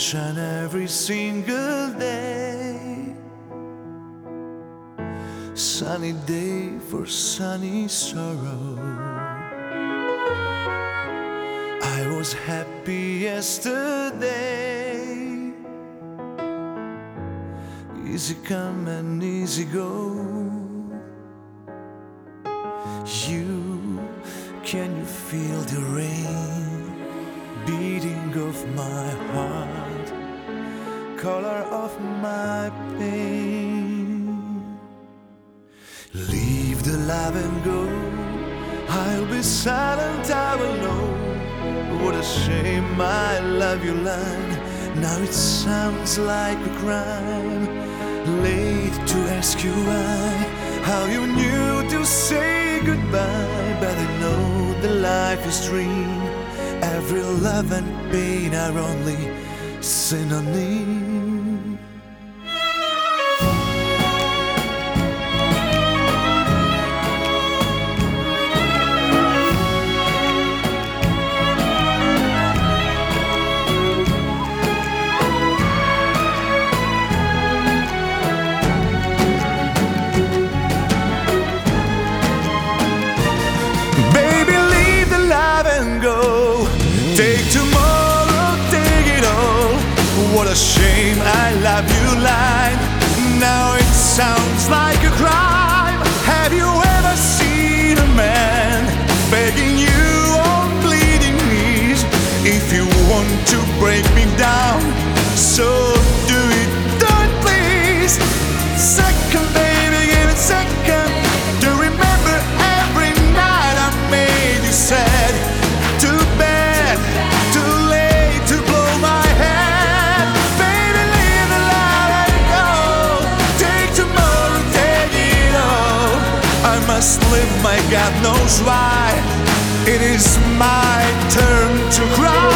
sunshine every single day. Sunny day for sunny sorrow. I was happy yesterday. Easy come and easy go. Can you feel the rain beating of my heart, color of my pain? Leave the love and go. I'll be silent, I will know. What a shame, I love you line. Now it sounds like a crime. Late to ask you why, how you knew to say goodbye. But I know the life is dream. Every love and pain are only synonyms. Take tomorrow, take it all. What a shame, I love you line. Now it sounds like a crime. Have you ever seen a man begging you on bleeding knees? If you want to break me down, so do it, don't please. Second, baby, give it second. To remember every night I made you sad. Too bad, too late to blow my head. Baby, leave the light and go. Take tomorrow, take it all. I must live, my God knows why. It is my turn to cry.